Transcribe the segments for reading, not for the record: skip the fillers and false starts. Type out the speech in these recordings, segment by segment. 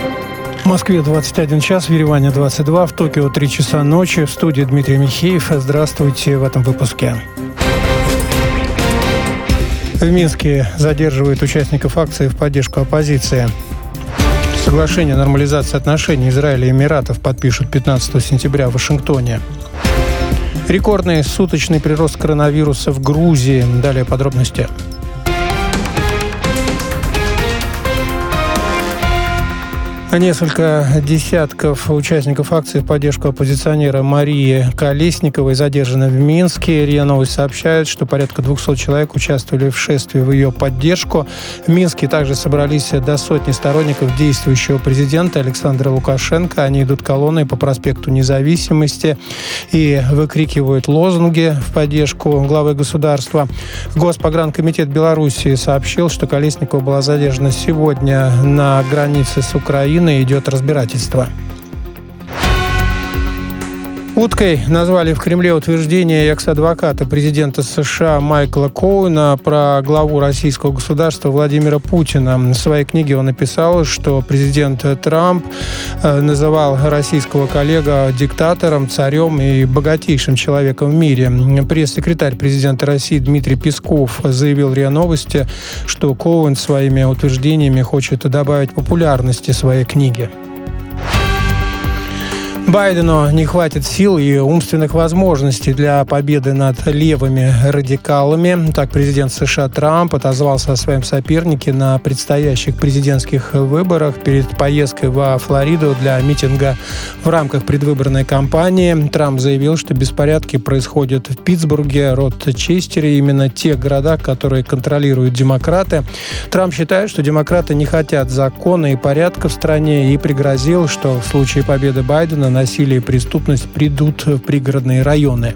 В Москве 21 час, в Ереване 22, в Токио 3 часа ночи. В студии Дмитрий Михеев. Здравствуйте в этом выпуске. В Минске задерживают участников акции в поддержку оппозиции. Соглашение о нормализации отношений Израиля и Эмиратов подпишут 15 сентября в Вашингтоне. Рекордный суточный прирост коронавируса в Грузии. Далее подробности. Несколько десятков участников акции в поддержку оппозиционера Марии Колесниковой задержаны в Минске. РИА Новости сообщает, что порядка 200 человек участвовали в шествии в ее поддержку. В Минске также собрались до сотни сторонников действующего президента Александра Лукашенко. Они идут колонной по проспекту Независимости и выкрикивают лозунги в поддержку главы государства. Госпогранкомитет Белоруссии сообщил, что Колесникова была задержана сегодня на границе с Украиной. Идет разбирательство. Уткой назвали в Кремле утверждение экс-адвоката президента США Майкла Коуэна про главу российского государства Владимира Путина. В своей книге он написал, что президент Трамп называл российского коллегу диктатором, царем и богатейшим человеком в мире. Пресс-секретарь президента России Дмитрий Песков заявил РИА Новости, что Коуэн своими утверждениями хочет добавить популярности своей книге. Байдену не хватит сил и умственных возможностей для победы над левыми радикалами. Так президент США Трамп отозвался о своем сопернике на предстоящих президентских выборах перед поездкой во Флориду для митинга в рамках предвыборной кампании. Трамп заявил, что беспорядки происходят в Питтсбурге, Рочестере, именно те города, которые контролируют демократы. Трамп считает, что демократы не хотят закона и порядка в стране и пригрозил, что в случае победы Байдена насилие и преступность придут в пригородные районы.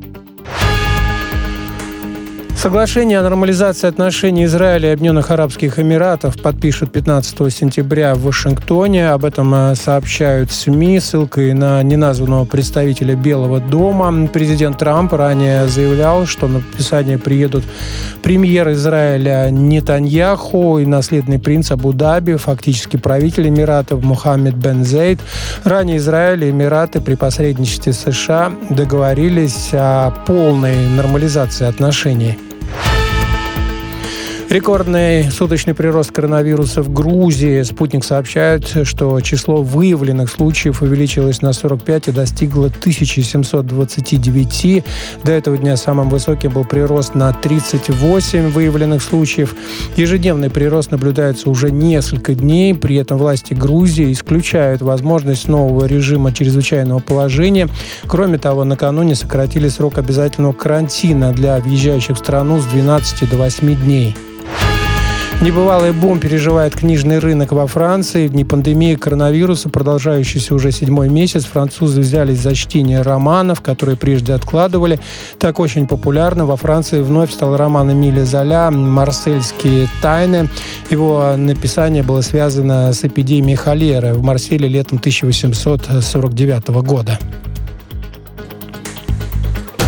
Соглашение о нормализации отношений Израиля и Объединенных Арабских Эмиратов подпишут 15 сентября в Вашингтоне. Об этом сообщают СМИ ссылкой на неназванного представителя Белого дома. Президент Трамп ранее заявлял, что на подписание приедут премьер Израиля Нетаньяху и наследный принц Абу-Даби, фактически правитель Эмиратов Мохаммед бен Заид. Ранее Израиль и Эмираты при посредничестве США договорились о полной нормализации отношений. Рекордный суточный прирост коронавируса в Грузии. Спутник сообщает, что число выявленных случаев увеличилось на 45 и достигло 1729. До этого дня самым высоким был прирост на 38 выявленных случаев. Ежедневный прирост наблюдается уже несколько дней. При этом власти Грузии исключают возможность нового режима чрезвычайного положения. Кроме того, накануне сократили срок обязательного карантина для въезжающих в страну с 12 до 8 дней. Небывалый бум переживает книжный рынок во Франции. В дни пандемии коронавируса, продолжающейся уже 7-й месяц, французы взялись за чтение романов, которые прежде откладывали. Так очень популярным во Франции вновь стал роман Эмиля Золя «Марсельские тайны». Его написание было связано с эпидемией холеры в Марселе летом 1849 года.